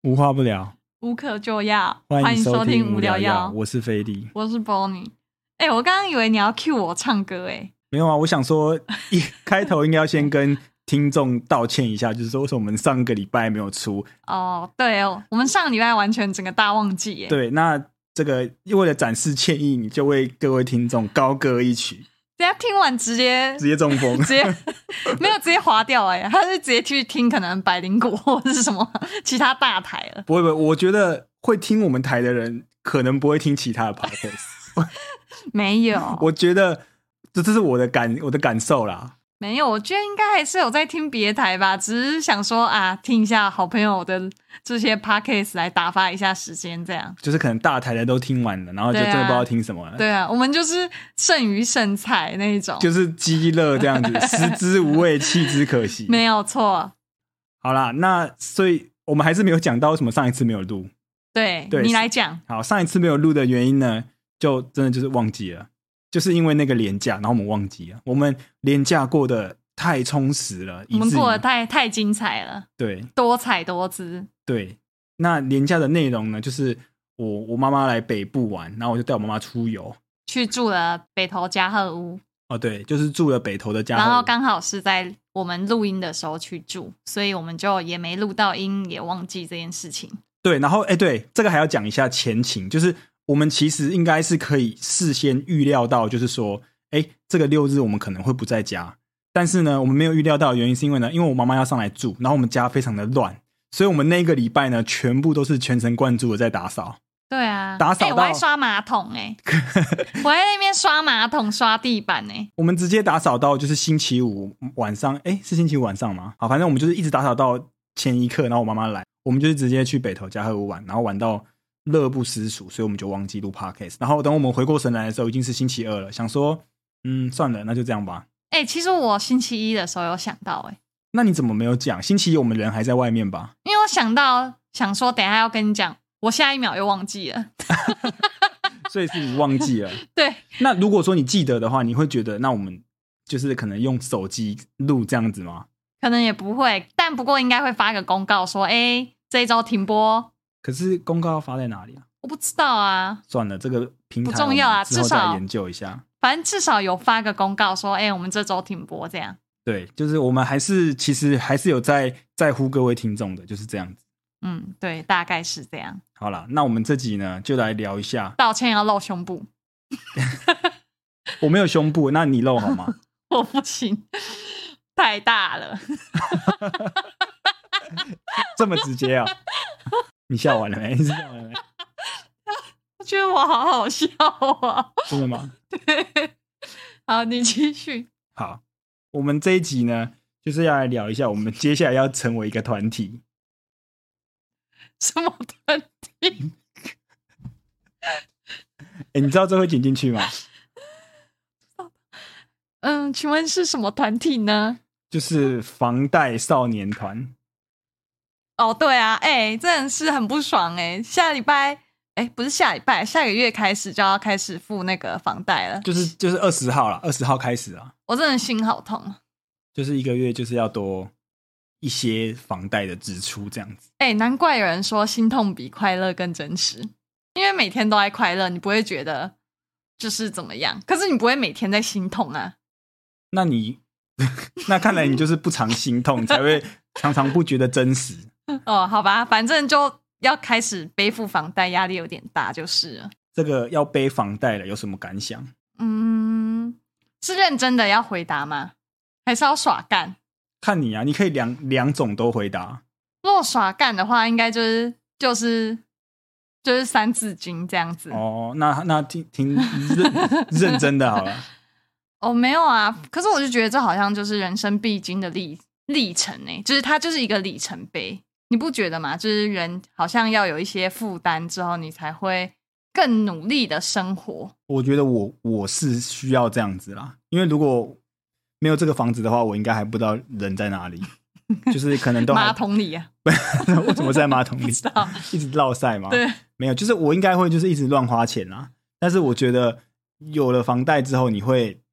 无话不聊， 无可救药。 欢迎收听无聊药，我是菲力， 我是 Bonnie。我刚刚以为你要 cue 我唱歌没有啊，我想说一开头应该要先跟听众道歉一下，就是说为什么我们上个礼拜没有出。 对哦，我们上个礼拜完全整个大忘记耶。 对，那这个为了展示歉意，你就为各位听众高歌一曲。 等下听完直接中风， 没有直接滑掉他是直接去听可能百灵果或者是什么其他大台了。 不会，我觉得会听我们台的人可能不会听其他的 podcast 没有， 我觉得这是我的感受啦。 没有，我觉得应该还是有在听别台吧，只是想说听一下好朋友的这些 podcast 来打发一下时间，这样。 就是可能大台的都听完了，然后就真的不知道听什么了。 对啊，我们就是剩余剩菜那一种， 就是鸡肋这样子，食之无味，弃之可惜。 没有错。 好啦，那所以我们还是没有讲到为什么上一次没有录。 对，你来讲。 好，上一次没有录的原因呢，就真的就是忘记了。就是因为那个连假，然后我们忘记了，我们连假过得太充实了， 我们过得太精彩了， 对， 多彩多姿。 对，那连假的内容呢，就是我妈妈来北部玩，然后我就带我妈妈出游， 去住了北投嘉禾屋。 对，就是住了北投的嘉禾屋， 然后刚好是在我们录音的时候去住，所以我们就也没录到音，也忘记这件事情。 对，然后对，这个还要讲一下前情，就是我们其实应该是可以事先预料到，就是说这个6日我们可能会不在家，但是呢我们没有预料到的原因是因为我妈妈要上来住，然后我们家非常的乱，所以我们那个礼拜呢全部都是全神贯注的在打扫。 对啊， 打扫到我还刷马桶我在那边刷马桶刷地板我们直接打扫到就是星期五晚上，是星期五晚上吗？好，反正我们就是一直打扫到前一刻，然后我妈妈来，我们就是直接去北投嘉禾屋玩，然后玩到乐不思蜀，所以我们就忘记录 podcast。然后等我们回过神来的时候，已经是星期二了，想说算了，那就这样吧。 其实我星期一的时候有想到那你怎么没有讲？星期一我们人还在外面吧？ 因为我想说等一下要跟你讲，我下一秒又忘记了所以是你忘记了对， 那如果说你记得的话，你会觉得那我们就是可能用手机录这样子吗？ 可能也不会，但不过应该会发个公告说这一周停播。 可是公告要发在哪里啊？ 我不知道啊。 算了，这个平台不重要之后再研究一下。 反正至少有发个公告说我们这周停播这样。 对，就是我们其实还是有在乎各位听众的，就是这样子。 对，大概是这样。 好啦，那我们这集呢就来聊一下。 道歉要露胸部我没有胸部，那你露好吗？ 我不行，太大了这么直接啊？你笑完了没？你笑完了没？ 我觉得我好好笑啊。 真的吗？ 对，好，你继续。 好，我们这一集呢就是要来聊一下我们接下来要成为一个团体。 什么团体？ 你知道这会剪进去吗？ 请问是什么团体呢？ 就是房贷少年团。 对啊，真的是很不爽下礼拜不是下礼拜，下个月开始就要开始付那个房贷了，就是 20号啦，20号开始啦。 我真的心好痛， 就是一个月就是要多一些房贷的支出这样子。 难怪有人说心痛比快乐更真实，因为每天都在快乐，你不会觉得就是怎么样，可是你不会每天在心痛啊。 那看来你就是不常心痛才会常常不觉得真实。 好吧，反正就要开始背负房贷，压力有点大就是了。 这个要背房贷了有什么感想？ 是认真的要回答吗？还是要耍干？ 看你啊，你可以两种都回答。 如果耍干的话，应该就是三字经这样子。 那挺认真的好了。 没有啊，可是我就觉得这好像就是人生必经的历程就是它就是一个里程碑，你不觉得吗？就是人好像要有一些负担之后，你才会更努力的生活。我觉得我是需要这样子啦，因为如果没有这个房子的话，我应该还不知道人在哪里，就是可能都马桶里啊。 为什么在马桶里？ 不知道， 一直落晒吗？ 对， 没有，就是我应该会就是一直乱花钱啦。但是我觉得有了房贷之后，你会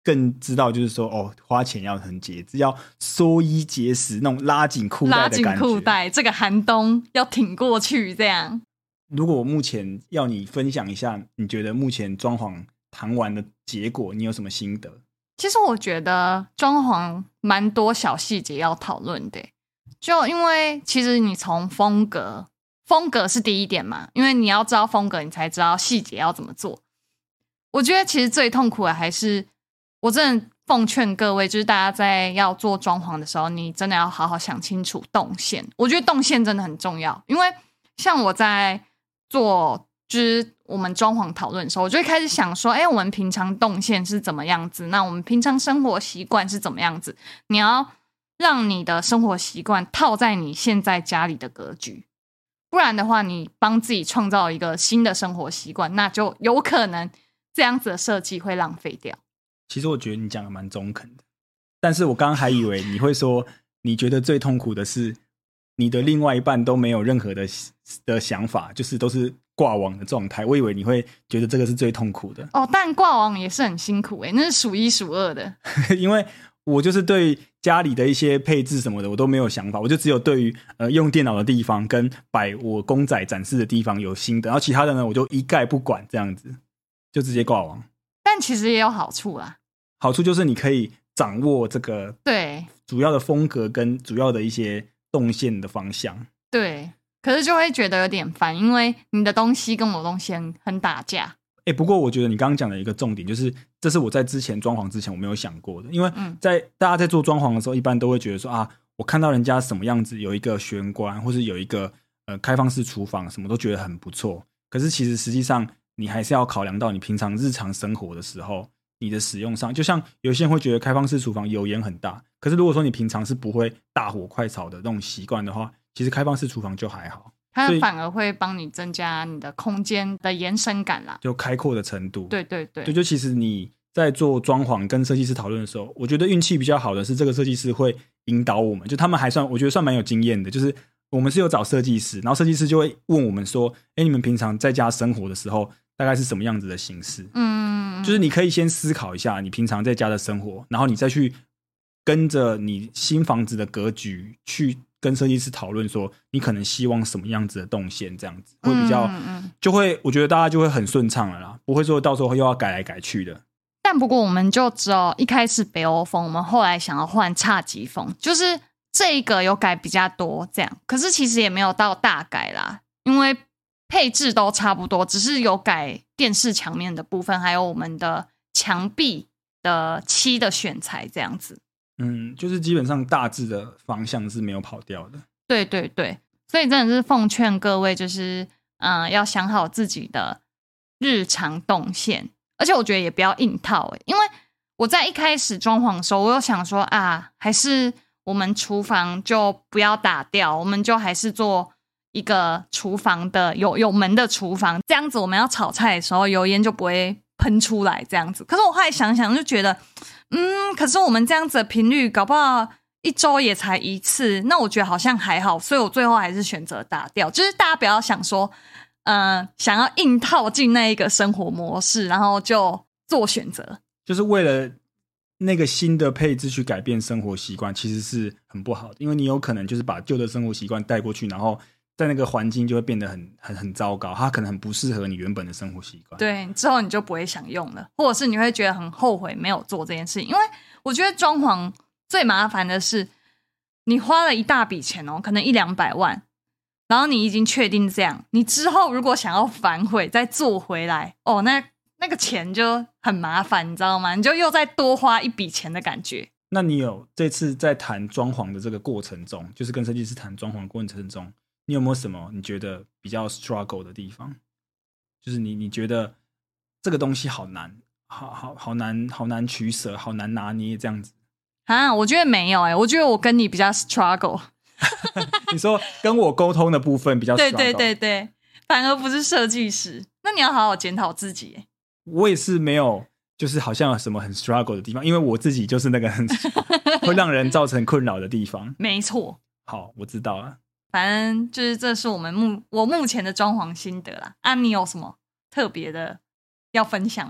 更知道就是说花钱要很节制，要缩衣节食，那种拉紧裤带的感觉。 拉紧裤带，这个寒冬要挺过去这样。 如果我目前要你分享一下，你觉得目前装潢谈完的结果，你有什么心得？ 其实我觉得装潢蛮多小细节要讨论的，就因为其实你从风格是第一点嘛，因为你要知道风格，你才知道细节要怎么做。我觉得其实最痛苦的还是，我真的奉劝各位，就是大家在要做装潢的时候，你真的要好好想清楚动线。我觉得动线真的很重要，因为像我在做就是我们装潢讨论的时候，我就会开始想说，我们平常动线是怎么样子？那我们平常生活习惯是怎么样子？你要让你的生活习惯套在你现在家里的格局，不然的话，你帮自己创造一个新的生活习惯，那就有可能这样子的设计会浪费掉。 其实我觉得你讲的蛮中肯的，但是我刚刚还以为你会说，你觉得最痛苦的是你的另外一半都没有任何的想法，就是都是挂网的状态。我以为你会觉得这个是最痛苦的。 但挂网也是很辛苦那是数一数二的。 因为我就是对家里的一些配置什么的我都没有想法，我就只有对于用电脑的地方跟摆我公仔展示的地方有心得，然后其他的呢我就一概不管，这样子就直接挂网。 但其实也有好处啦， 好处就是你可以掌握这个对主要的风格跟主要的一些动线的方向。 对，可是就会觉得有点烦，因为你的东西跟我的东西很打架。 不过我觉得你刚刚讲的一个重点就是，这是我在之前装潢之前我没有想过的。因为大家在做装潢的时候，一般都会觉得说我看到人家什么样子，有一个玄关或是有一个开放式厨房，什么都觉得很不错。可是其实实际上你还是要考量到你平常日常生活的时候，你的使用上，就像有些人会觉得开放式厨房油烟很大，可是如果说你平常是不会大火快炒的那种习惯的话，其实开放式厨房就还好， 它反而会帮你增加你的空间的延伸感啦， 就开阔的程度。 对对对， 就其实你在做装潢跟设计师讨论的时候，我觉得运气比较好的是这个设计师会引导我们，就他们还算我觉得算蛮有经验的，就是我们是有找设计师，然后设计师就会问我们说你们平常在家生活的时候大概是什么样子的形式。就是你可以先思考一下你平常在家的生活，然后你再去跟着你新房子的格局去跟设计师讨论说你可能希望什么样子的动线，这样子会比较就会我觉得大家就会很顺畅了啦，不会说到时候又要改来改去的。 但不过我们就只有一开始北欧风，我们后来想要换侘寂风，就是这个有改比较多这样，可是其实也没有到大改啦，因为配置都差不多，只是有改电视墙面的部分，还有我们的墙壁的漆的选材这样子。 就是基本上大致的方向是没有跑掉的。 对对对，所以真的是奉劝各位，就是要想好自己的日常动线，而且我觉得也不要硬套因为我在一开始装潢的时候，我有想说还是我们厨房就不要打掉，我们就还是做一个厨房的有门的厨房，这样子我们要炒菜的时候油烟就不会喷出来这样子。可是我后来想想就觉得可是我们这样子的频率搞不好一周也才一次，那我觉得好像还好，所以我最后还是选择打掉。就是大家不要想说想要硬套进那一个生活模式然后就做选择， 就是为了那个新的配置去改变生活习惯，其实是很不好的。因为你有可能就是把旧的生活习惯带过去，然后在那个环境就会变得很糟糕，它可能很不适合你原本的生活习惯。 对，之后你就不会想用了，或者是你会觉得很后悔没有做这件事情。因为我觉得装潢最麻烦的是你花了一大笔钱可能100-200万，然后你已经确定这样，你之后如果想要反悔再做回来那个钱就很麻烦，你知道吗？你就又再多花一笔钱的感觉。 那你有这次在谈装潢的这个过程中，就是跟设计师谈装潢的过程中，你有没有什么你觉得比较 struggle 的地方？就是你觉得这个东西好难，好难取舍，好难拿捏这样子我觉得没有我觉得我跟你比较 struggle 你说跟我沟通的部分比较 struggle 对对对对，反而不是设计师。那你要好好检讨自己我也是没有就是好像有什么很 struggle 的地方，因为我自己就是那个很会让人造成困扰的地方。 没错， 好，我知道了。 反正就是这是我目前的装潢心得啦。你有什么特别的要分享吗？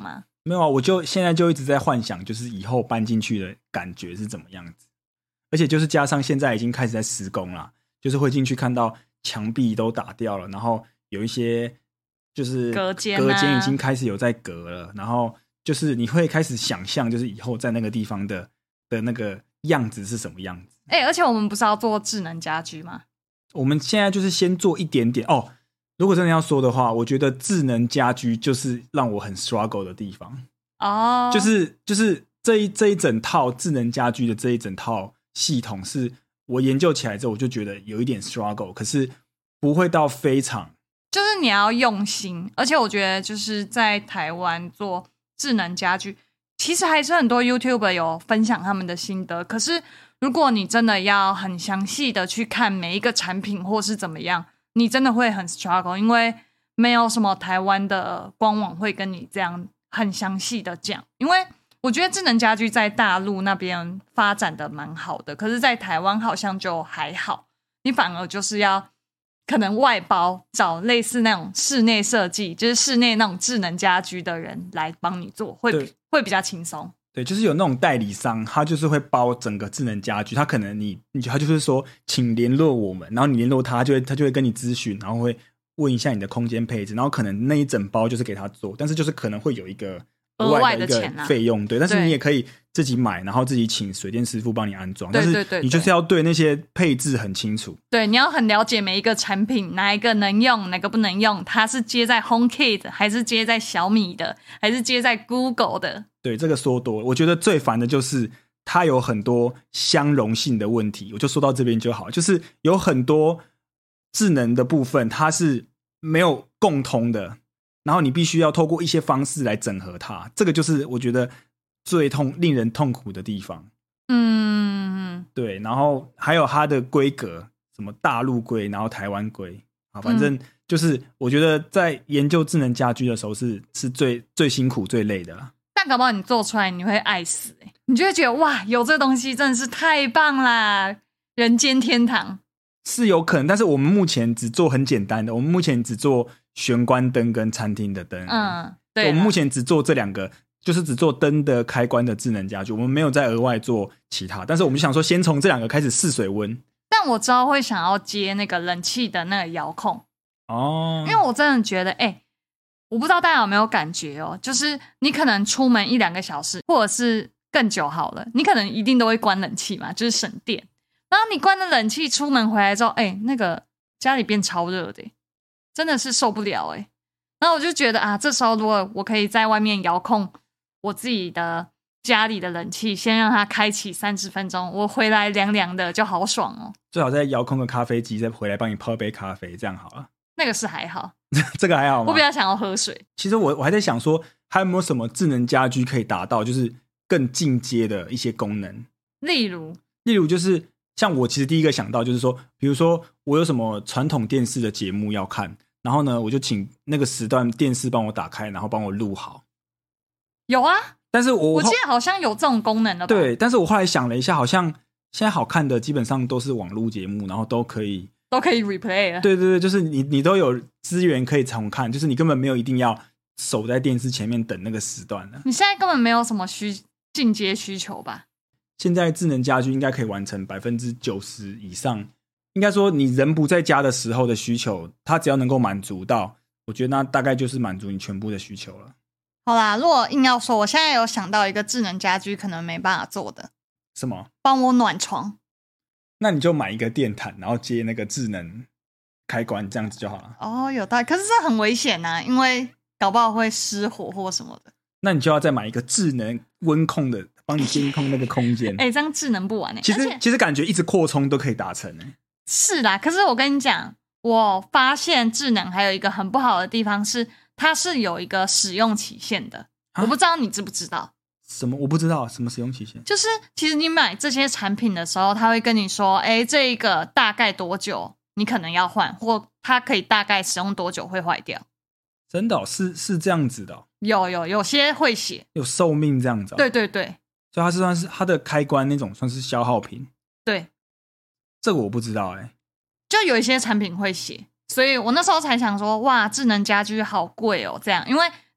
没有啊，我就现在就一直在幻想，就是以后搬进去的感觉是怎么样子。而且就是加上现在已经开始在施工了，就是会进去看到墙壁都打掉了，然后有一些就是隔间已经开始有在隔了，然后就是你会开始想象，就是以后在那个地方的那个样子是什么样子。 而且我们不是要做智能家居吗？ 我们现在就是先做一点点哦。如果真的要说的话，我觉得智能家居就是让我很 struggle 的地方哦， 就是这一整套智能家居的这一整套系统，是我研究起来之后我就觉得有一点 struggle， 可是不会到非常， 就是你要用心。而且我觉得就是在台湾做智能家居，其实还是很多 YouTuber 有分享他们的心得，可是如果你真的要很详细的去看每一个产品或是怎么样，你真的会很 struggle， 因为没有什么台湾的官网会跟你这样很详细的讲。因为我觉得智能家居在大陆那边发展的蛮好的，可是在台湾好像就还好，你反而就是要可能外包找类似那种室内设计，就是室内那种智能家居的人来帮你做，会比较轻松。 对，就是有那种代理商，他就是会包整个智能家居，他可能他就是说，请联络我们，然后你联络他，他就会跟你咨询，然后会问一下你的空间配置，然后可能那一整包就是给他做，但是就是可能会有一个额外的一个费用，对，但是你也可以自己买，然后自己请水电师傅帮你安装，但是你就是要对那些配置很清楚， 对，你要很了解每一个产品哪一个能用哪个不能用，它是接在 HomeKit 还是接在小米的还是接在 Google 的。 对，这个说多，我觉得最烦的就是它有很多相容性的问题，我就说到这边就好，就是有很多智能的部分它是没有共通的，然后你必须要透过一些方式来整合它，这个就是我觉得最令人痛苦的地方。对，然后还有它的规格，什么大陆规，然后台湾规啊，反正就是我觉得在研究智能家居的时候是最辛苦最累的啦。 但搞不好你做出来你会爱死你就会觉得哇，有这东西真的是太棒啦，人间天堂。 是有可能，但是我们目前只做很简单的，我们目前只做玄关灯跟餐厅的灯。对，我们目前只做这两个，就是只做灯的开关的智能家居，我们没有再额外做其他，但是我们想说先从这两个开始试水温。 但我知道会想要接那个冷气的那个遥控哦， 因为我真的觉得我不知道大家有没有感觉就是你可能出门1-2个小时或者是更久好了，你可能一定都会关冷气嘛，就是省电。然后你关了冷气出门回来之后那个家里变超热的真的是受不了然后我就觉得这时候如果我可以在外面遥控我自己的家里的冷气，先让它开启30分钟，我回来凉凉的就好爽最好再遥控个咖啡机，再回来帮你泡杯咖啡，这样好了。 那个是还好这个还好吗？ 我比较想要喝水。 其实我还在想说还有没有什么智能家居可以达到就是更进阶的一些功能，例如就是像我其实第一个想到就是说，比如说我有什么传统电视的节目要看，然后呢我就请那个时段电视帮我打开，然后帮我录好。 有啊， 但是我记得好像有这种功能的吧。 对，但是我后来想了一下，好像现在好看的基本上都是网络节目，然后都可以 replay 了。 对对对，就是你都有资源可以重看，就是你根本没有一定要守在电视前面等那个时段了。 你现在根本没有什么进阶需求吧？ 现在智能家居应该可以完成90%以上，应该说你人不在家的时候的需求，它只要能够满足到，我觉得那大概就是满足你全部的需求了。 好啦，如果硬要说，我现在有想到一个智能家居可能没办法做的。 什么？ 帮我暖床。 那你就买一个电毯，然后接那个智能开关，这样子就好了。 有道理，可是这很危险啊，因为搞不好会失火或什么的。 那你就要再买一个智能温控的，帮你监控那个空间。 这样智能不完其实感觉一直扩充都可以达成是啦，可是我跟你讲，我发现智能还有一个很不好的地方是，它是有一个使用期限的。我不知道你知不知道？ 什么？我不知道什么使用期限。 就是其实你买这些产品的时候，他会跟你说，这一个大概多久你可能要换，或它可以大概使用多久会坏掉。 真的是这样子的有些会写有寿命这样子对对对， 所以它是算是它的开关那种算是消耗品。 对， 这个我不知道就有一些产品会写，所以我那时候才想说，哇，智能家居好贵这样，因为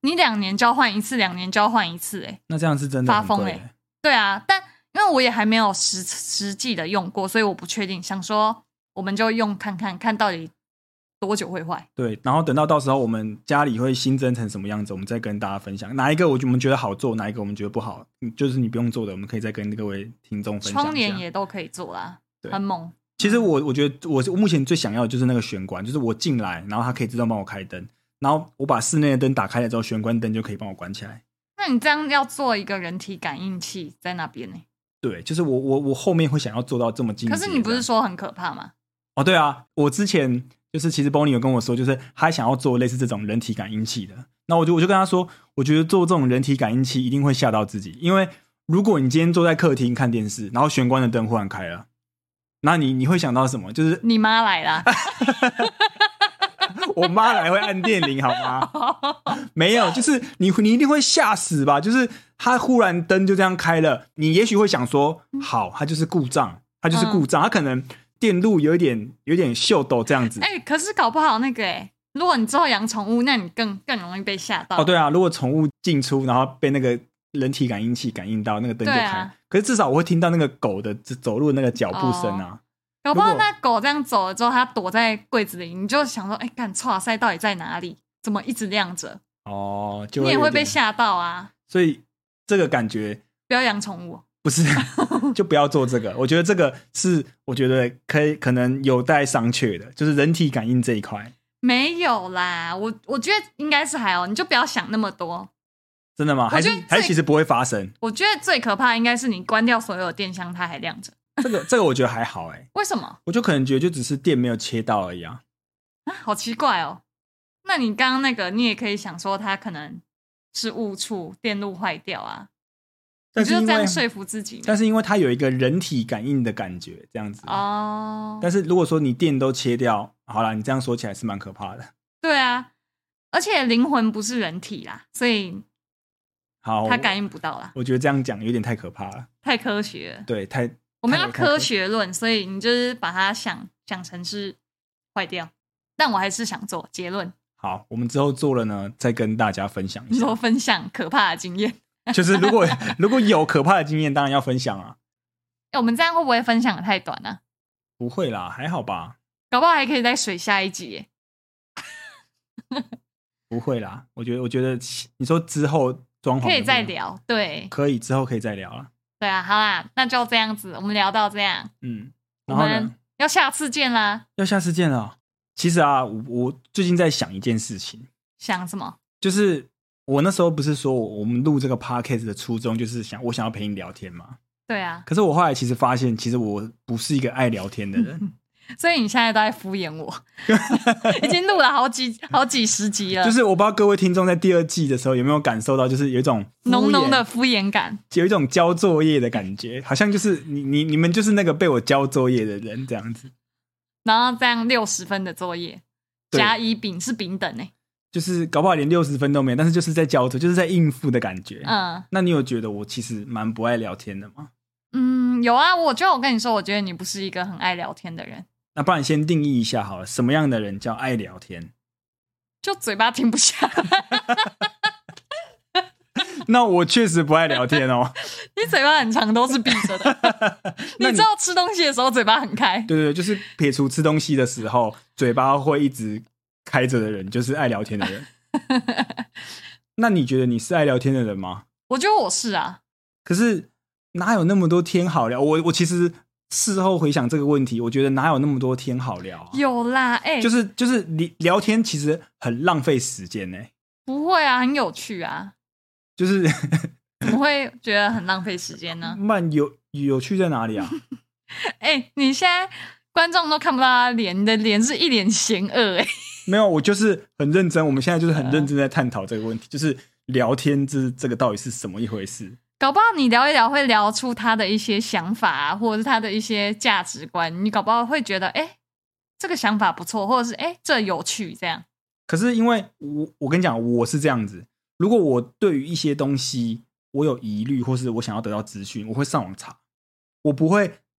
你2年交换一次，2年交换一次， 那这样是真的很贵发疯对啊，但因为我也还没有实际的用过，所以我不确定，想说我们就用看看，看到底多久会坏。 对，然后等到时候我们家里会新增成什么样子，我们再跟大家分享哪一个我们觉得好做，哪一个我们觉得不好，就是你不用做的，我们可以再跟各位听众分享一下。 窗帘也都可以做啦，很猛。 其实我觉得我目前最想要的就是那个玄关，就是我进来，然后它可以自动帮我开灯，然后我把室内的灯打开了之后，玄关灯就可以帮我关起来。 那你这样要做一个人体感应器在那边呢？ 对，就是我后面会想要做到这么精致。 可是你不是说很可怕吗？ 哦，对啊，我之前就是其实 Bonnie 有跟我说，就是他想要做类似这种人体感应器的。那我就跟他说，我觉得做这种人体感应器一定会吓到自己，因为如果你今天坐在客厅看电视，然后玄关的灯忽然开了，那你会想到什么？就是你妈来啦。 我妈来会按电铃好吗？没有，就是你一定会吓死吧？就是他忽然灯就这样开了，你也许会想说，好，它就是故障，它可能电路有一点秀抖这样子。 可是搞不好那个如果你之后养宠物，那你更容易被吓到。 哦，对啊，如果宠物进出，然后被那个人体感应器感应到，那个灯就开。可是至少我会听到那个狗的走路的那个脚步声啊。 搞不好那狗这样走了之后，它躲在柜子里，你就想说，干剉赛到底在哪里？怎么一直亮着？ 哦， 你也会被吓到啊。 所以这个感觉不要养宠物， 不是就不要做这个。我觉得这个是我觉得可能有待商榷的，就是人体感应这一块。 没有啦，我觉得应该是还好，你就不要想那么多。 真的吗？还是其实不会发生？ 我觉得最可怕应该是你关掉所有的电箱，它还亮着。 这个我觉得还好为什么？ 我就可能觉得就只是电没有切到而已啊。 好奇怪哦。那你刚刚那个，你也可以想说它可能是误触，电路坏掉啊。你就这样说服自己。 但是因为它有一个人体感应的感觉，这样子哦。但是如果说你电都切掉，好啦，你这样说起来是蛮可怕的。 对啊，而且灵魂不是人体啦，所以好， 它感应不到啦。 我觉得这样讲有点太可怕了， 太科学了。 对， 我们要科学论，所以你就是把它想成是坏掉，但我还是想做结论。 好，我们之后做了呢，再跟大家分享一下。 你说分享可怕的经验， 就是如果有可怕的经验，当然要分享啊。 我们这样会不会分享的太短啊？ 不会啦，还好吧。 搞不好还可以再水下一集耶。 不会啦，我觉得你说之后装潢可以再聊，对， 可以之后可以再聊了。 对啊，好啦，那就这样子，我们聊到这样。 然后呢？ 要下次见啦！ 要下次见了。其实啊，我最近在想一件事情。 想什么？ 就是我那时候不是说我们录这个 podcast 的初衷就是我想要陪你聊天嘛。 对啊。 可是我后来其实发现，其实我不是一个爱聊天的人。 所以你现在都在敷衍我。已经录了好几十集了。 就是我不知道各位听众在第2季的时候有没有感受到，就是有一种浓浓的敷衍感， 有一种交作业的感觉，好像就是你们就是那个被我交作业的人这样子。 然后这样60分的作业甲乙丙是丙等就是搞不好连60分都没有，但是就是在交作，就是在应付的感觉。那你有觉得我其实蛮不爱聊天的吗？ 有啊，我跟你说，我觉得你不是一个很爱聊天的人。 那不然先定义一下好了，什么样的人叫爱聊天？ 就嘴巴停不下。 那我确实不爱聊天哦。 你嘴巴很长都是闭着的。你知道吃东西的时候嘴巴很开。 对，就是撇除吃东西的时候嘴巴会一直开着的人，就是爱聊天的人。那你觉得你是爱聊天的人吗？ 我觉得我是啊。 可是哪有那么多天好聊？我其实事后回想这个问题，我觉得哪有那么多天好聊有啦， 就是聊天其实很浪费时间不会啊，很有趣啊。就是怎么会觉得很浪费时间呢？ 蛮有趣在哪里啊？ 你现在观众都看不到他脸，你的脸是一脸嫌恶没有，我就是很认真。我们现在就是很认真在探讨这个问题，就是聊天这个到底是什么一回事？ 搞不好你聊一聊会聊出他的一些想法啊，或者是他的一些价值观，你搞不好会觉得这个想法不错，或者是这有趣这样。 可是因为我跟你讲，我是这样子，如果我对于一些东西我有疑虑，或是我想要得到资讯，我会上网查，我不会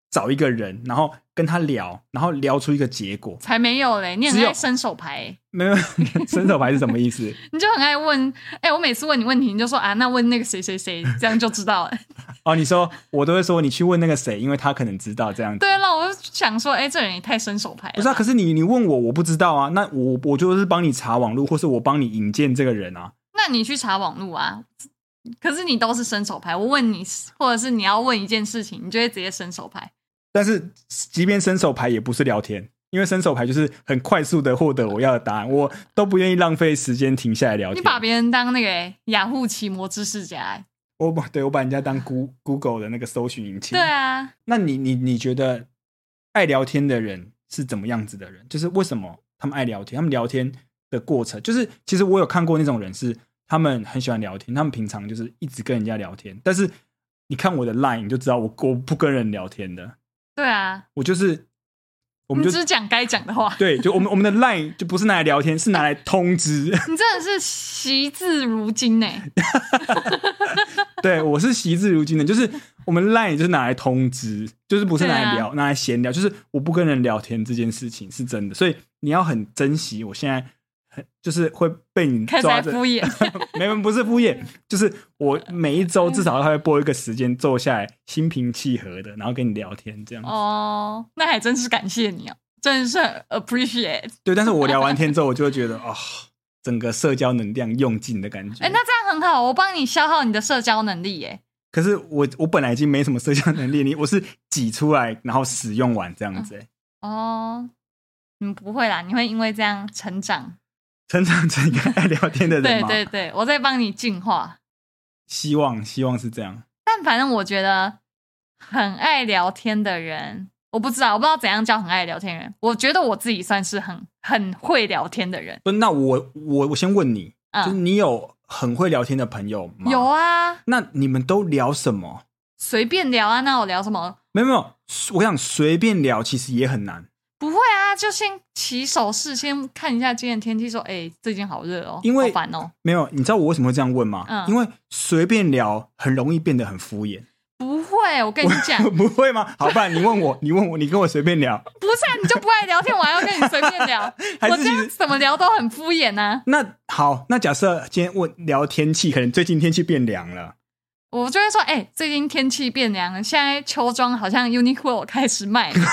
找一个人，然后跟他聊，然后聊出一个结果。 才没有嘞，你很爱伸手牌没有伸手牌是什么意思？ 你就很爱问，我每次问你问题，你就说啊，那问那个谁谁谁，这样就知道了。 哦，你说我都会说你去问那个谁，因为他可能知道这样子。 对了，我就想说，这人也太伸手牌了。 不是啊，可是你问我不知道啊，那我就是帮你查网路，或是我帮你引荐这个人啊。 那你去查网路啊。可是你都是伸手牌，我问你，或者是你要问一件事情，你就会直接伸手牌。 但是即便伸手牌也不是聊天，因为伸手牌就是很快速的获得我要的答案，我都不愿意浪费时间停下来聊天。 你把别人当那个雅虎奇摩知识家。 我把人家当 Google 的那个搜寻引擎。 对啊。 那你觉得爱聊天的人是怎么样子的人？就是为什么他们爱聊天？他们聊天的过程，就是其实我有看过那种人是他们很喜欢聊天，他们平常就是一直跟人家聊天，但是你看我的 LINE 你就知道我不跟人聊天的。 对啊， 我们就只讲该讲的话。 对，就我们的 LINE 就不是拿来聊天，是拿来通知。 你真的是惜字如金欸。 对，我是惜字如金的，就是我们 LINE 就是拿来通知，就是不是拿来聊，拿来闲聊，就是我不跟人聊天这件事情是真的，所以你要很珍惜。我现在就是会被你抓着开始敷衍。 没，不是敷衍，就是我每一周至少他会拨一个时间坐下来，心平气和的，然后跟你聊天这样子。 哦，那还真是感谢你哦，真的是很 appreciate。 对，但是我聊完天之后，我就会觉得整个社交能量用尽的感觉。 那这样很好，我帮你消耗你的社交能力耶。 可是我本来已经没什么社交能力，我是挤出来然后使用完这样子。 不会啦，你会因为这样成长成一个爱聊天的人吗？ 对对对，我在帮你进化。希望是这样。 但反正我觉得很爱聊天的人，我不知道怎样叫很爱聊天的人。我觉得我自己算是很会聊天的人。 不，那我先问你，就是你有很会聊天的朋友吗？ 有啊。 那你们都聊什么？ 随便聊啊。那我聊什么？ 没有，我想随便聊其实也很难。 不会啊，就先起手势，先看一下今天天气，说最近好热哦， 因为好烦哦。 没有，你知道我为什么会这样问吗？因为随便聊很容易变得很敷衍。 不会，我跟你讲。 不会吗？好，不然你问我，你跟我随便聊。 不是啊，你就不爱聊天，我还要跟你随便聊。我这样怎么聊都很敷衍啊。 那好，那假设今天聊天气，可能最近天气变凉了， 我就会说，最近天气变凉了，现在秋装好像 Uniqlo 开始卖了。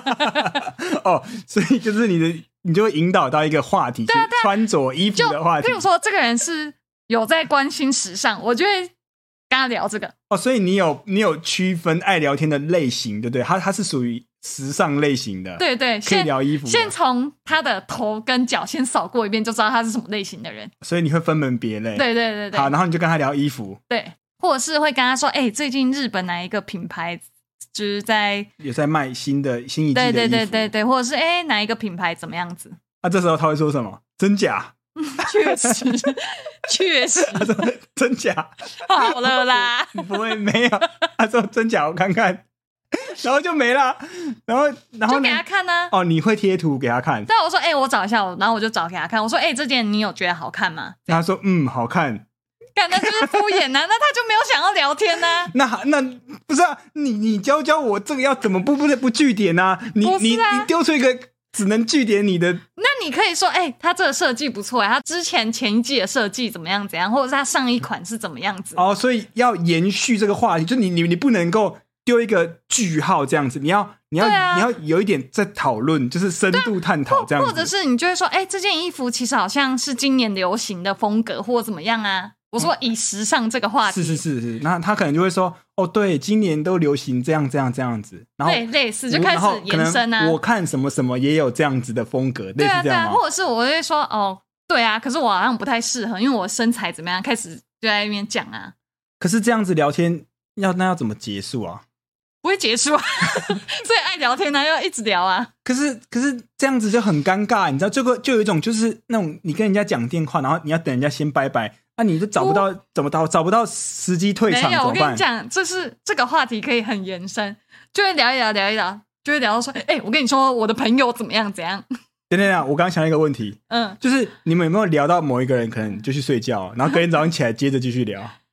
所以就是你就会引导到一个话题，对啊，穿着衣服的话题。 譬如说这个人是有在关心时尚，我就会跟他聊这个。 所以你有区分爱聊天的类型，对不对？他是属于时尚类型的， 对对， 可以聊衣服。 先从他的头跟脚先扫过一遍，就知道他是什么类型的人。 所以你会分门别类。 对对对对。 好，然后你就跟他聊衣服。 对。或者是会跟他说，最近日本哪一个品牌就是有在卖新一季的衣服。对对对对对，或者是哪一个品牌怎么样子？ 这时候他会说什么？真假？ 确实，确实。 他说真假？ 好了啦。 不会没有？他说真假，我看看，然后就没了。然后就给他看呢。 你会贴图给他看？ 对，我说我找一下，然后我就找给他看。我说这件你有觉得好看吗？ 他说好看。 那就是敷衍啊，那他就没有想要聊天啊。 那不是啊？你教我这个要怎么不句点啊？你丢出一个只能句点你的。 那你可以说，他这个设计不错，他之前一季的设计怎么样怎样，或者是他上一款是怎么样子。 所以要延续这个话题，就你不能够丢一个句号这样子，你要有一点在讨论，就是深度探讨这样子。 或者是你就会说，这件衣服其实好像是今年流行的风格，或怎么样啊？我说以时尚这个话题。 是，那他可能就会说，对，今年都流行这样子，然后对，类似就开始延伸啊。 我看什么什么也有这样子的风格，类似这样吗？ 或者是我会说，对啊，可是我好像不太适合，因为我身材怎么样，开始就在那边讲啊。 可是这样子聊天要怎么结束啊？ 不会结束啊。所以爱聊天呢，要一直聊啊。 可是这样子就很尴尬，你知道，就有一种就是那种你跟人家讲电话，然后你要等人家先拜拜。你都找不到时机退场， 没有， 怎么办？ 我跟你讲，这个话题可以很延伸，就会聊一聊，就会聊到说，我跟你说，我的朋友怎么样怎样。 等，我刚刚想到一个问题，就是你们有没有聊到某一个人可能就去睡觉，然后隔天早上起来接着继续聊？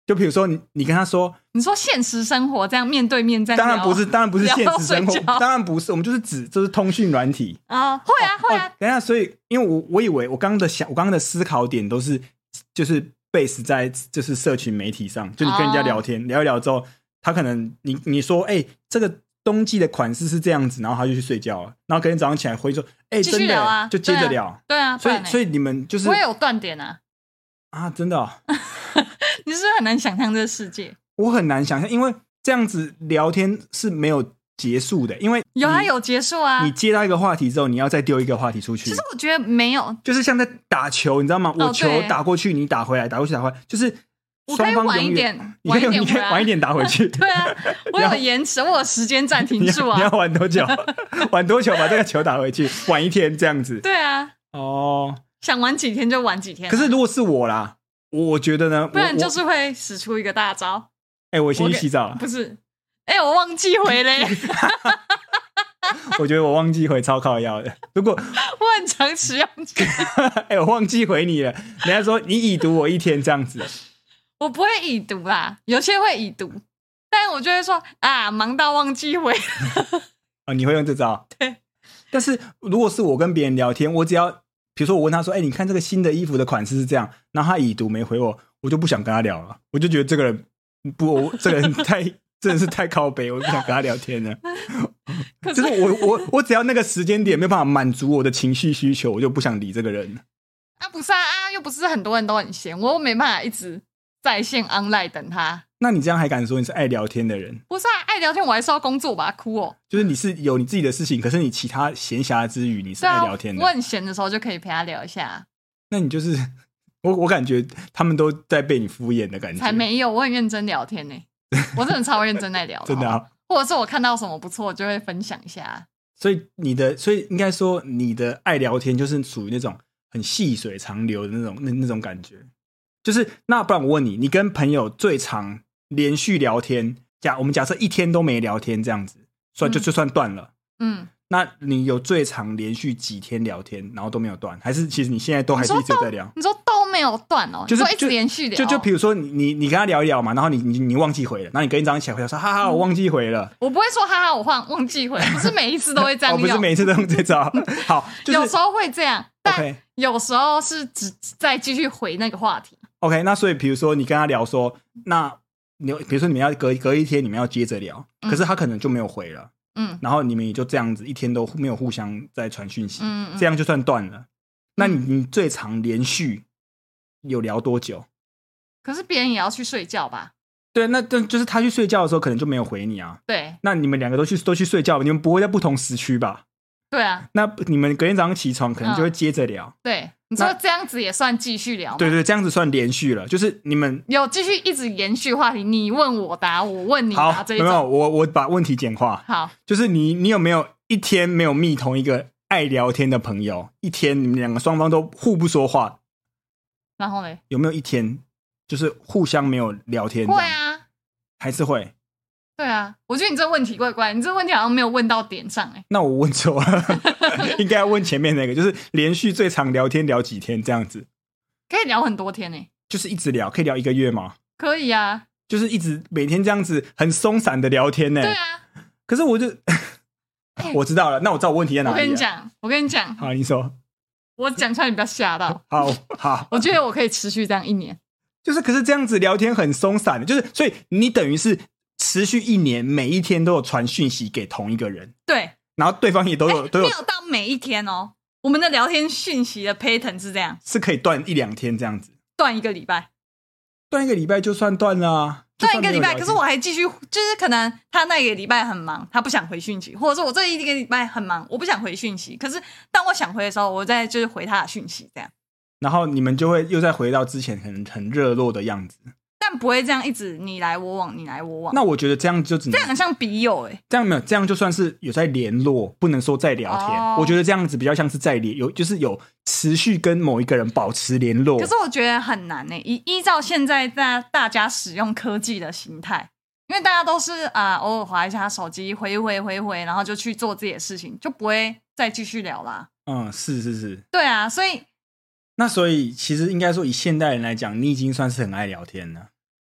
就比如说你跟他说， 你说现实生活这样面对面在聊， 当然不是现实生活聊到睡觉， 当然不是，我们就是指就是通讯软体啊，会啊会啊。 等一下，所以因为我以为我刚刚的思考点都是就是base在就是社群媒体上，就你跟人家聊天聊一聊之后，他可能你说这个冬季的款式是这样子，然后他就去睡觉了，然后隔天早上起来回说继续聊啊， 就接着聊， 对啊， 所以你们就是不会有断点啊， 真的你是不是很难想象这个世界？ 我很难想象，因为这样子聊天是没有结束的，因为有结束啊。 你接到一个话题之后，你要再丢一个话题出去。 其实我觉得没有， 就是像在打球，你知道吗？我球打过去，你打回来，打过去打回来，就是我可以晚一点， 你可以晚一点打回去。 对啊，我有延迟，我有时间暂停数啊。 你要玩多久？玩多久把这个球打回去？晚一天这样子。 对啊。想玩几天就玩几天。 可是如果是我啦，我觉得呢， 不然就是会使出一个大招。 我先去洗澡了。 不是，我忘记回嘞。 我觉得我忘记回超靠腰的。如果我很常使用我忘记回你了。人家说你已读我一天这样子。 我不会已读啦，有些会已读，但我就会说忙到忘记回。 你会用这招？ 对。 但是如果是我跟别人聊天，我只要比如说我问他说你看这个新的衣服的款式是这样，然后他已读没回我就不想跟他聊了，我就觉得这个人这个人真的是太靠北，我不想跟他聊天了。就是我只要那个时间点没有办法满足我的情绪需求，我就不想理这个人。 不是又不是很多人都很闲，我又没办法一直在线 online 等他。 那你这样还敢说你是爱聊天的人？ 不是爱聊天我还是要工作吧，哭哦。 就是你是有你自己的事情，可是你其他闲暇之余你是爱聊天的。 我很闲的时候就可以陪他聊一下。 那你就是我感觉他们都在被你敷衍的感觉。 才没有，我很认真聊天呢。我真的超认真在聊。 真的啊。 或者是我看到什么不错，我就会分享一下。 所以应该说你的爱聊天就是属于那种很细水长流的那种感觉。就是那不然我问你，你跟朋友最常连续聊天，我们假设一天都没聊天这样子，就算断了。那你有最长连续几天聊天，然后都没有断，还是其实你现在都还是一直在聊？ 你说都没有断哦，就是一直连续聊。 就比如说你跟他聊一聊嘛，然后你忘记回了，然后你隔天早上起来回来说哈哈我忘记回了。 我不会说哈哈我忘记回，不是每一次都会这样用。 不是每一次都用这招。好，就是有时候会这样，但有时候是只再继续回那个话题。 OK， 那所以比如说你跟他聊说，那比如说你们要隔一天你们要接着聊，可是他可能就没有回了。然后你们也就这样子一天都没有互相在传讯息，这样就算断了。那你最长连续有聊多久？ 可是别人也要去睡觉吧？ 对，那就是他去睡觉的时候可能就没有回你啊。 对， 那你们两个都去睡觉，你们不会在不同时区吧？ 对啊。 那你们隔天早上起床可能就会接着聊。 对，你说这样子也算继续聊吗？ 对，这样子算连续了，就是你们有继续一直延续话题，你问我答，我问你答这一种。 没有，我把问题简化。 好， 就是你有没有一天没有密同一个爱聊天的朋友？一天你们两个双方都互不说话， 然后呢？ 有没有一天就是互相没有聊天？ 会啊， 还是会。 对啊，我觉得你这个问题怪怪，你这个问题好像没有问到点上那我问错了，应该要问前面那个，就是连续最长聊天聊几天这样子？ 可以聊很多天呢。就是一直聊，可以聊1个月吗？ 可以啊， 就是一直每天这样子很松散的聊天呢。 对啊， 可是我就我知道了，那我知道我问题在哪里。 我跟你讲， 好，你说， 我讲出来你不要吓到。 好， 我觉得我可以持续这样1年。 就是可是这样子聊天很松散的，就是所以你等于是持续1年，每一天都有传讯息给同一个人。 对， 然后对方也都有没有到每一天哦。我们的聊天讯息的 pattern 是这样， 是可以断1-2天这样子， 断1个礼拜， 断1个礼拜就算断了啊。 断1个礼拜，可是我还继续，就是可能他那个礼拜很忙，他不想回讯息，或者说我这1个礼拜很忙，我不想回讯息，可是当我想回的时候，我再就是回他的讯息这样。然后你们就会又再回到之前很热络的样子， 但不会这样一直你来我往，你来我往。 那我觉得这样就只能这样很像笔友这样没有，这样就算是有在联络，不能说在聊天。我觉得这样子比较像是在就是有持续跟某一个人保持联络。 可是我觉得很难依照现在大家使用科技的形态，因为大家都是偶尔滑一下手机，回，然后就去做自己的事情，就不会再继续聊啦。 是。 对啊，所以其实应该说以现代人来讲，你已经算是很爱聊天了。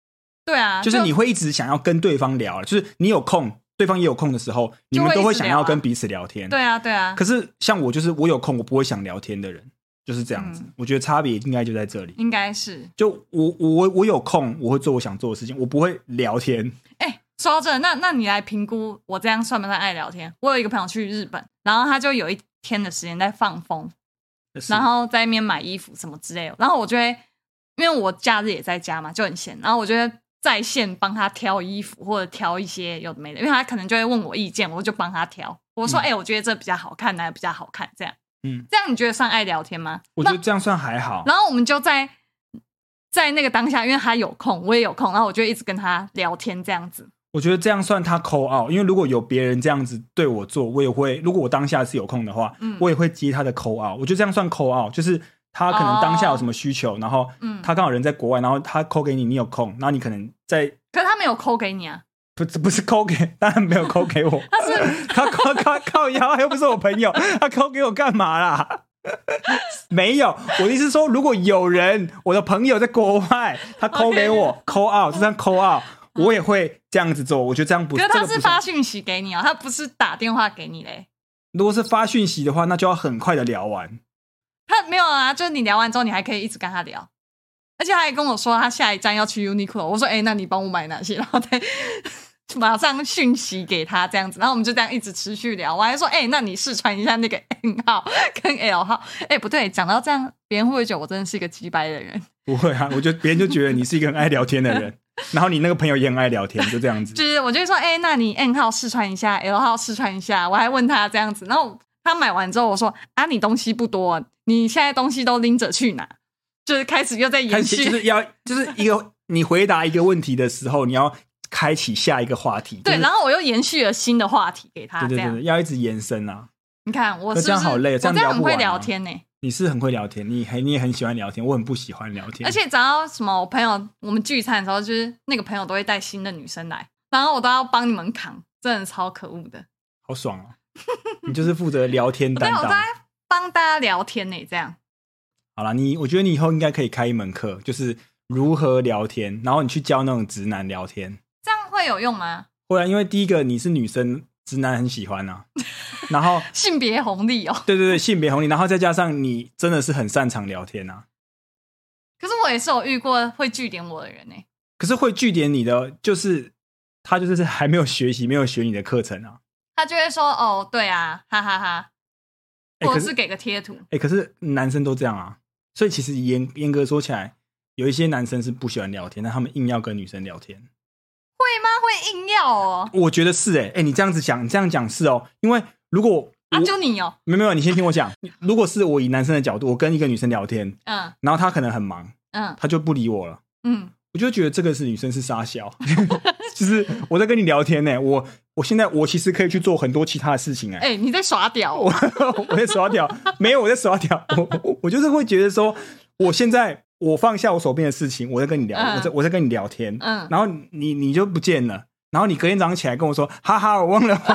对啊， 就是你会一直想要跟对方聊，就是你有空对方也有空的时候，你们都会想要跟彼此聊天。 对啊对啊。 可是像我就是我有空我不会想聊天的人，就是这样子。我觉得差别应该就在这里， 应该是就我有空我会做我想做的事情，我不会聊天。 说到这，那你来评估我这样算不算爱聊天？我有一个朋友去日本，然后他就有一天的时间在放风，然后在那边买衣服什么之类的，然后我就会因为我假日也在家嘛，就很闲，然后我就会在线帮他挑衣服或者挑一些有的没的，因为他可能就会问我意见，我就帮他挑。我说我觉得这比较好看，哪个比较好看，这样这样你觉得算爱聊天吗？ 我觉得这样算还好。 然后我们就在那个当下，因为他有空我也有空，然后我就一直跟他聊天这样子。 我觉得这样算他call out，因为如果有别人这样子对我做，我也会，如果我当下是有空的话，我也会接他的call out。我觉得这样算call out，就是他可能当下有什么需求，然后他刚好人在国外，然后他call给你，你有空，然后你可能在， 可是他没有call给你啊。 不是call给，当然没有call给我。他靠腰，又不是我朋友，他call给我干嘛啦？没有，我的意思是说，如果有人，我的朋友在国外，他call给我call out，就算call out。我也会这样子做，我觉得这样不。 可是他是发讯息给你他不是打电话给你嘞。 如果是发讯息的话，那就要很快的聊完。 他没有啊，就是你聊完之后，你还可以一直跟他聊，而且他还跟我说他下一站要去 Uniqlo， 我说那你帮我买哪些，然后再马上讯息给他这样子，然后我们就这样一直持续聊。我还说那你试穿一下那个 N 号跟 L 号。不对，讲到这样，别人会不会觉得我真的是一个鸡掰的人？ 不会啊，我觉得别人就觉得你是一个很爱聊天的人。然后你那个朋友也很爱聊天，就这样子。就是我就会说那你 N 号试穿一下 L 号试穿一下，我还问他这样子。然后他买完之后我说你东西不多，你现在东西都拎着去哪？就是开始又在延续， 就是一个你回答一个问题的时候，你要开启下一个话题。 对，然后我又延续了新的话题给他。 对，要一直延伸啊。 你看我是不是这样好累， 这样很会聊天呢。 你是很会聊天，你也很喜欢聊天，我很不喜欢聊天。 而且只要什么我朋友我们聚餐的时候，就是那个朋友都会带新的女生来，然后我都要帮你们扛，真的超可恶的。 好爽哦！你就是负责聊天担当。 我在帮大家聊天呢，这样。 好啦，我觉得你以后应该可以开一门课，就是如何聊天，然后你去教那种直男聊天。 这样会有用吗？ 会啊，因为第一个你是女生，直男很喜欢啊。然后性别红利哦， 对，性别红利，然后再加上你真的是很擅长聊天啊。 可是我也是有遇过会句点我的人欸。 可是会句点你的，就是他就是还没有学习，没有学你的课程啊。 他就会说对啊，哈哈哈，或者是给个贴图。 可是男生都这样啊，所以其实严格说起来，有一些男生是不喜欢聊天，但他们硬要跟女生聊天。 会吗？会硬要哦？ 我觉得是你这样子讲，你这样讲是哦，因为如果就你哦， 没有，你先听我讲。如果是我以男生的角度，我跟一个女生聊天，然后她可能很忙，她就不理我了，我就觉得这个是女生是傻小，就是我在跟你聊天呢，我现在我其实可以去做很多其他的事情你在耍屌我在耍屌，没有我在耍屌，我就是会觉得说，我现在我放下我手边的事情，我在跟你聊，我在跟你聊天，然后你就不见了，然后你隔天早上起来跟我说，哈哈，我忘了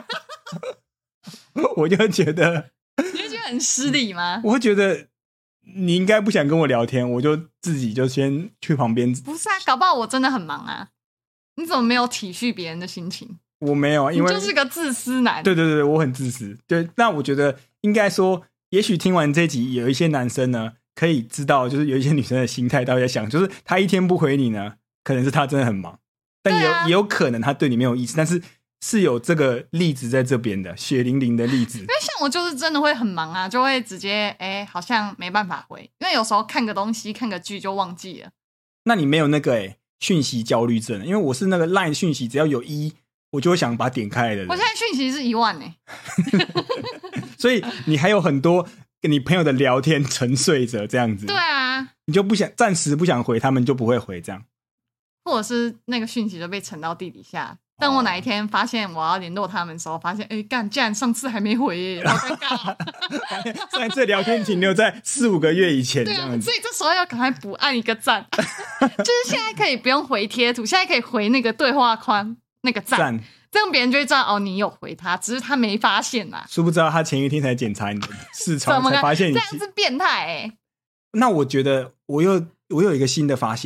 我就觉得， 你会觉得很失礼吗？ 我会觉得你应该不想跟我聊天，我就自己就先去旁边。 不是啊，搞不好我真的很忙啊，你怎么没有体恤别人的心情？ 我没有啊，因为你就是个自私男。 对，我很自私。对，那我觉得应该说，也许听完这集，有一些男生呢，可以知道，就是有一些女生的心态，到底在想，就是他一天不回你呢，可能是他真的很忙，但也有可能他对你没有意思，但是有这个例子在这边的，血淋淋的例子。因为像我就是真的会很忙啊，就会直接好像没办法回，因为有时候看个东西看个剧就忘记了。 那你没有那个讯息焦虑症？因为我是那个 LINE 讯息只要有我就会想把它点开的人。 我现在讯息是10000 所以你还有很多跟你朋友的聊天沉睡着这样子。 对啊， 你就暂时不想回，他们就不会回这样， 或者是那个讯息就被沉到地底下。但我哪一天发现我要联络他们的时候，发现竟然上次还没回耶，好尴尬。 上一次聊天停留在4-5个月以前这样子。 对啊，所以这时候要赶快补按一个赞。就是现在可以不用回贴图，现在可以回那个对话框那个赞，这样别人就会知道你有回他，只是他没发现啊。 殊不知道他前一天才检查你的视窗，才发现你这样是变态那我觉得我有一个新的发现。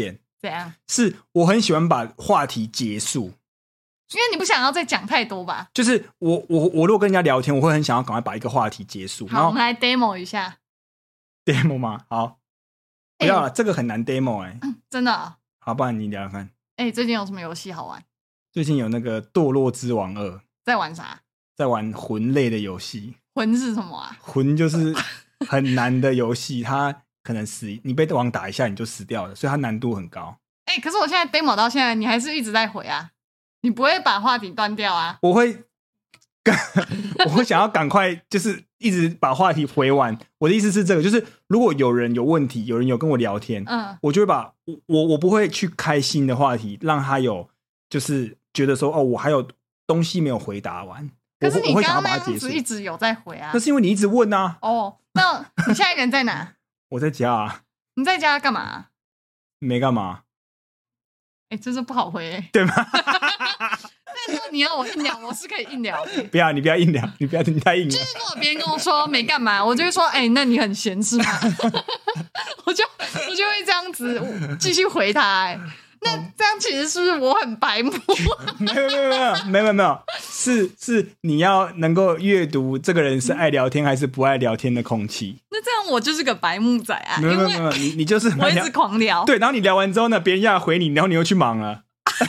怎样？ 是我很喜欢把话题结束， 因为你不想要再讲太多吧？ 就是我如果跟人家聊天，我会很想要赶快把一个话题结束。然好， 后我们来 demo 一下 demo 吗？好，不要了，这个很难 demo 真的啊？ 好，不然你聊聊看。 最近有什么游戏好玩？ 最近有那个《堕落之王2》， 在玩啥？ 在玩魂类的游戏。 魂是什么啊？ 魂就是很难的游戏，它可能你被王打一下你就死掉了，所以它难度很高。 可是我现在 demo 到现在，你还是一直在回啊，你不会把话题断掉啊？ 我会想要赶快，就是一直把话题回完。我的意思是这个，就是如果有人有问题，有人有跟我聊天，我就会把我不会去开新的话题，让他有就是觉得说我还有东西没有回答完。 可是你我会刚刚那想要把它结束。 样子一直有在回啊？ 那是因为你一直问啊。 那你现在人在哪？ 我在家啊。 你在家干嘛？ 没干嘛。 这是不好回对吗？ 那你要我硬聊，我是可以硬聊的。 不要，你不要硬聊，你太硬了。 就是如果别人跟我说没干嘛，我就会说那你很闲是吗？我就会这样子继续回他。那这样其实是不是我很白目？ 没有，是你要能够阅读这个人是爱聊天还是不爱聊天的空气。 那这样我就是个白目仔啊！ 没有，你就是我一直狂聊。 对，然后你聊完之后呢，别人要回你，然后你又去忙了。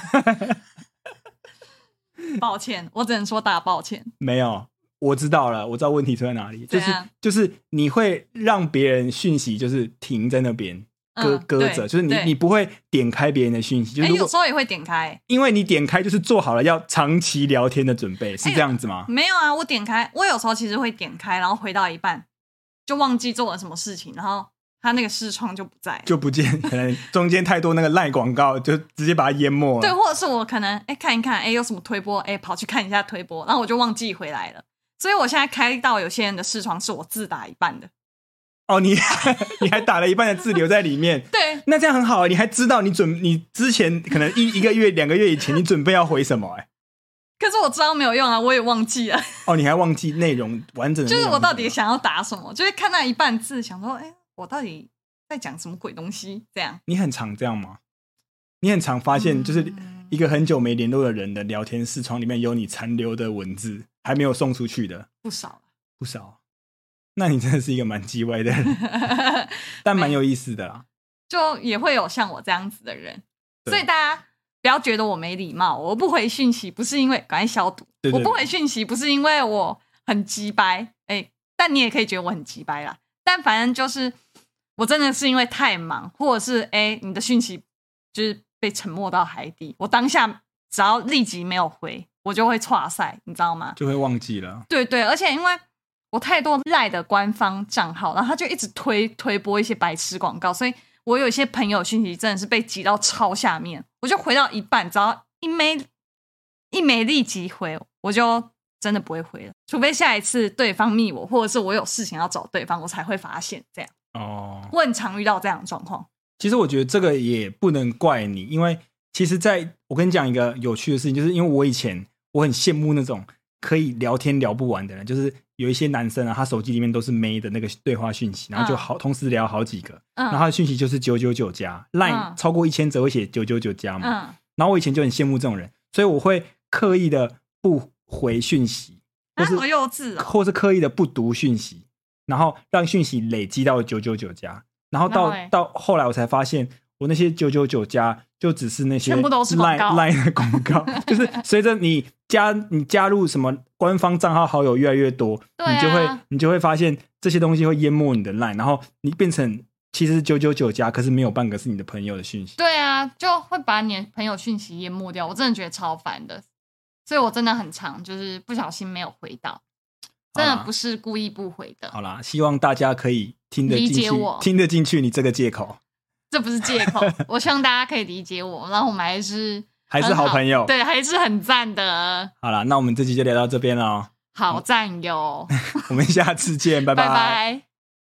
抱歉，我只能说大抱歉。 没有，我知道了，我知道问题出在哪里，就是你会让别人讯息就是停在那边。搁着，就是你不会点开别人的讯息，就是有时候也会点开， 因为你点开就是做好了要长期聊天的准备，是这样子吗？ 没有啊，我点开，我有时候其实会点开，然后回到一半就忘记做了什么事情，然后他那个视窗就不在， 就不见，可能中间太多那个赖广告，就直接把它淹没了。 对，或者是我可能看一看，有什么推播，跑去看一下推播，然后我就忘记回来了，所以我现在开到有些人的视窗是我自打一半的。 你还打了一半的字留在里面。 对， 那这样很好，你还知道你之前可能一个月2个月以前你准备要回什么可是我知道没有用啊，我也忘记了。 你还忘记内容完整的内容， 就是我到底想要打什么，就会看到一半字想说我到底在讲什么鬼东西这样。 你很常这样吗？你很常发现就是一个很久没联络的人的聊天视窗里面有你残留的文字还没有送出去的？ 不少。 那你真的是一个蛮叽歪的人。但蛮有意思的啦。 就也会有像我这样子的人，所以大家不要觉得我没礼貌，我不回讯息不是因为赶快消毒，我不回讯息不是因为我很鸡掰，但你也可以觉得我很鸡掰啦，但反正就是我真的是因为太忙，或者是你的讯息就是被沉没到海底，我当下只要立即没有回，我就会剉赛，你知道吗？ 就会忘记了。 对，而且因为我太多赖的官方账号，然后他就一直推播一些白痴广告，所以我有一些朋友讯息真的是被挤到超下面，我就回到一半，只要一没立即回，我就真的不会回了，除非下一次对方密我，或者是我有事情要找对方，我才会发现这样。我很常遇到这样的状况。 其实我觉得这个也不能怪你，因为其实我跟你讲一个有趣的事情，就是因为我以前我很羡慕那种可以聊天聊不完的人，就是有一些男生啊，他手机里面都是妹的那个对话讯息，然后就同时聊好几个，然后他的讯息就是999加 ，LINE 超过1000则会写999加嘛，然后我以前就很羡慕这种人，所以我会刻意的不回讯息， 好幼稚或是刻意的不读讯息，然后让讯息累积到999加，然后到后来我才发现，我那些999加就只是那些全部都是广告 LINE 的广告，就是随着你加入什么官方账号好友越来越多，你就会发现这些东西会淹没你的 LINE， 然后你变成其实999加，可是没有半个是你的朋友的讯息。 对啊，就会把你的朋友讯息淹没掉，我真的觉得超烦的，所以我真的很常就是不小心没有回到，真的不是故意不回的。 好啦，希望大家可以听得进去你这个借口。 这不是借口，我希望大家可以理解我，然后我们还是好朋友， 对，还是很赞的。 好啦，那我们这集就聊到这边了。 好赞哟， 我们下次见，拜拜拜。